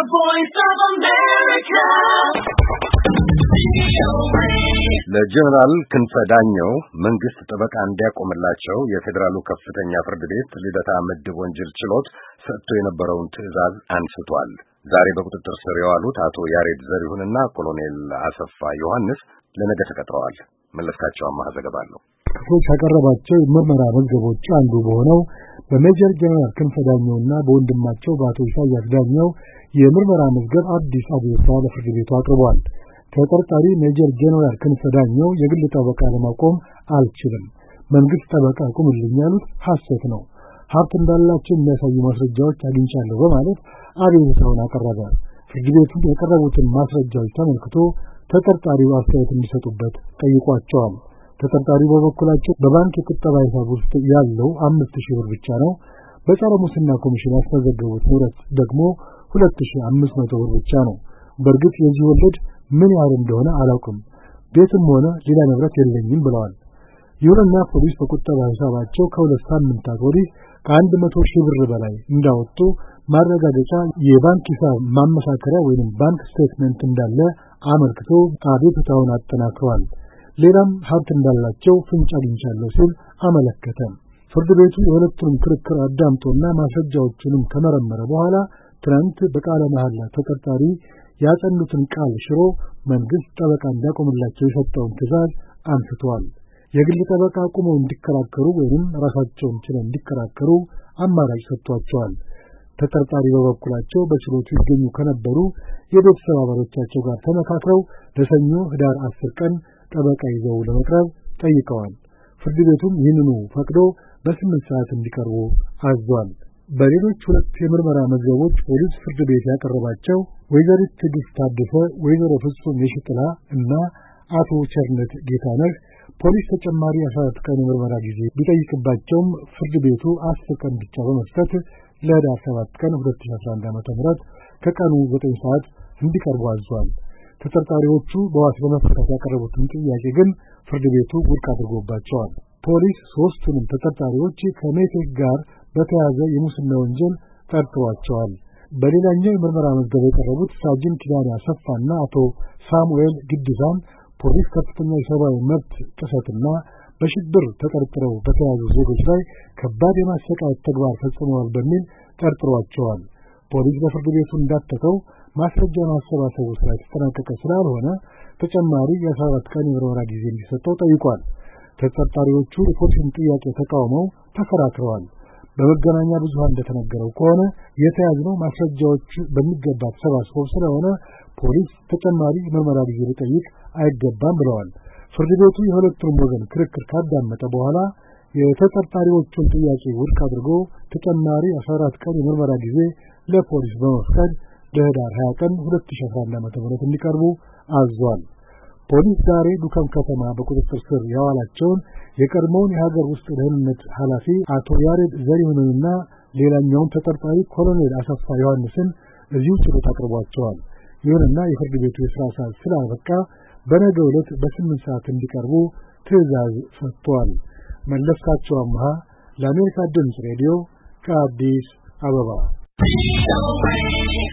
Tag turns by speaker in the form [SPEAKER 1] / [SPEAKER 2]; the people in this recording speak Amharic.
[SPEAKER 1] voice of America.
[SPEAKER 2] ለጀነራል ክንፈ ዳኘው መንግስት ጠበቃ እንዲያቆምላቸው የፌደራሉ ከፍተኛ ፍርድ ቤት ልደታ ምድብ ወንጀል ችሎት ሰጥቶ የነበረውን ትዕዛዝ አንስቷል። ዛሬ በቁጥጥር ስር የዋሉት አቶ ያሬድ ዘሪሁንና ኮሎኔል አሰፋ ዮሐንስ ለነገ ተቀጥረዋል። መለስካቸው አማሃ ዘገባ አለው።
[SPEAKER 3] ክሶች ያቀረባቸው የምርመራ መዝገቦች አንዱ በሆነው በሜጀር ጀነራል ክንፈ ዳኘውና በወንድማቸው በአቶ ኢሳያስ ዳኘው የምርመራ መዝገብ አዲስ አቤቱታ ለፍርድ ቤቱ አቅርቧል። ተጠርጣሪ ሜጀር ጀነራል ክንፈ ዳኘው የግል ጠበቃ ለማቆም አልችልም፣ መንግስት ጠበቃ አቁምልኝ ያሉት ሐሰት ነው፣ ሀብት እንዳላቸው የሚያሳዩ ማስረጃዎች አግኝቻለሁ በማለት አቤቱታውን አቀረበ። ፍርድ ቤቱ የቀረቡትን ማስረጃዎች ተመልክቶ ተጠርጣሪው አስተያየት እንዲሰጡበት ጠይቋቸዋል። ተጠርጣሪው በበኩላቸው በባንክ የቁጠባ ሂሳብ ውስጥ ያለው 5000 ብር ብቻ ነው፣ በጸረ ሙስና ኮሚሽን ያስመዘገቡት ንብረት ደግሞ 2500 ብር ብቻ ነው። በእርግጥ የዚህ ወለድ ምን ያህል እንደሆነ አላውቅም፣ ቤትም ሆነ ሌላ ንብረት የለኝም ብለዋል። ይሁንና ፖሊስ በቁጠባ ሂሳባቸው ከ2 ሳምንታት ወዲህ ከ100,000 ብር በላይ እንዳወጡ ማረጋገጫ የባንክ ሂሳብ ማመሳከሪያ ወይም ባንክ ስቴትመንት እንዳለ አመልክቶ አቤቱታውን አጠናክሯል። ሌላም ሀብት እንዳላቸው ፍንጭ አግኝቻለሁ ሲል አመለከተ። ፍርድ ቤቱ የሁለቱንም ክርክር አዳምጦና ማስረጃዎቹንም ከመረመረ በኋላ ትናንት በቃለ መሐላ ተጠርጣሪ ያጸኑትን ቃል ሽሮ መንግስት ጠበቃ እንዲያቆምላቸው የሰጠውን ትዕዛዝ አንስቷል። የግል ጠበቃ አቁመው እንዲከራከሩ ወይም ራሳቸውን ችለው እንዲከራከሩ አማራጭ ሰጥቷቸዋል። ተጠርጣሪ በበኩላቸው በችሎቱ ይገኙ ከነበሩ የቤተሰብ አባሎቻቸው ጋር ተመካክረው ለሰኞ ህዳር 10 ቀን ጠበቃ ይዘው ለመቅረብ ጠይቀዋል። ፍርድ ቤቱም ይህንኑ ፈቅዶ በ8 ሰዓት እንዲቀርቡ አዟል። በሌሎች ሁለት የምርመራ መዝገቦች ፖሊስ ፍርድ ቤት ያቀረባቸው ወይዘሪት ትዕግስት ታደሰ፣ ወይዘሮ ፍጹም የሽጥላ እና አቶ ቸርነት ጌታነህ ፖሊስ ተጨማሪ 14 ቀን የምርመራ ጊዜ ቢጠይቅባቸውም ፍርድ ቤቱ 10 ቀን ብቻ በመስጠት ለህዳር 7 ቀን 2011 ዓ.ም ከቀኑ 9 ሰዓት እንዲቀርቡ አዟል። ተጠርጣሪዎቹ በዋስ ለመፈታት ያቀረቡትን ጥያቄ ግን ፍርድ ቤቱ ውድቅ አድርጎባቸዋል። ፖሊስ ሦስቱንም ተጠርጣሪዎች ከሜቴክ ጋር በተያያዘ የሙስና ወንጀል ጠርጥሯቸዋል። በሌላኛው የምርመራ መዝገብ የቀረቡት ሳጅን ኪዳኔ አሰፋና አቶ ሳሙኤል ግድዛን ፖሊስ ከፍተኛ የሰብአዊ መብት ጥሰትና በሽብር ተጠርጥረው በተያዙ ዜጎች ላይ ከባድ የማሰቃየት ተግባር ፈጽመዋል በሚል ጠርጥሯቸዋል። ፖሊስ በፍርድ ቤቱ እንዳተተው ማስረጃ ማሰባሰቡ ስራ የተጠናቀቀ ስላልሆነ ተጨማሪ የ14 ቀን የምርመራ ጊዜ እንዲሰጠው ጠይቋል። ተጠርጣሪዎቹ የፖሊስን ጥያቄ ተቃውመው ተከራክረዋል። በመገናኛ ብዙሃን እንደተነገረው ከሆነ የተያዝነው ማስረጃዎች በሚገባ ተሰባስበው ስለሆነ ፖሊስ ተጨማሪ ምርመራ ጊዜ ሊጠይቅ አይገባም ብለዋል። ፍርድ ቤቱ የሁለቱንም ወገን ክርክር ካዳመጠ በኋላ የተጠርጣሪዎቹን ጥያቄ ውድቅ አድርጎ ተጨማሪ 14 ቀን የምርመራ ጊዜ ለፖሊስ በመፍቀድ ለህዳር 20 ቀን 2011 ዓ.ም እንዲቀርቡ አዟል። ፖሊስ ዛሬ ዱከም ከተማ በቁጥጥር ስር ያዋላቸውን የቀድሞውን የሀገር ውስጥ ደህንነት ኃላፊ አቶ ያሬድ ዘሪሁንንና ሌላኛውን ተጠርጣሪ ኮሎኔል አሰፋ ዮሐንስን እዚሁ ችሎት አቅርቧቸዋል። ይሁንና የፍርድ ቤቱ የሥራ ሰዓት ስላበቃ በነገው ዕለት በ8 ሰዓት እንዲቀርቡ ትዕዛዝ ሰጥቷል። መለስካቸው አማሃ ለአሜሪካ ድምፅ ሬዲዮ ከአዲስ አበባ